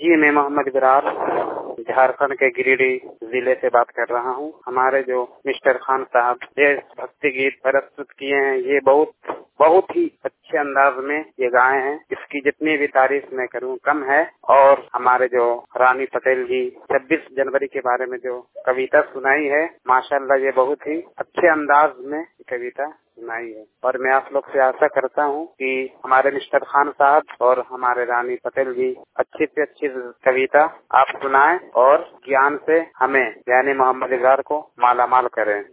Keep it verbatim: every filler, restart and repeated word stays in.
जी, मैं मोहम्मद इकरार झारखंड के गिरिडीह जिले से बात कर रहा हूँ। हमारे जो मिस्टर खान साहब ये भक्ति गीत प्रस्तुत किए हैं, ये बहुत बहुत ही अच्छे अंदाज में ये गाए हैं। इसकी जितनी भी तारीफ मैं करूँ कम है। और हमारे जो रानी पटेल जी छब्बीस जनवरी के बारे में जो कविता सुनाई है, माशाल्लाह ये बहुत ही अच्छे अंदाज में कविता सुनाई है। और मैं आप लोग से आशा करता हूँ कि हमारे मिस्टर खान साहब और हमारे रानी पटेल जी अच्छी से अच्छी कविता आप सुनाएं और ज्ञान से हमें यानी मोहम्मद इकरार को मालामाल करें।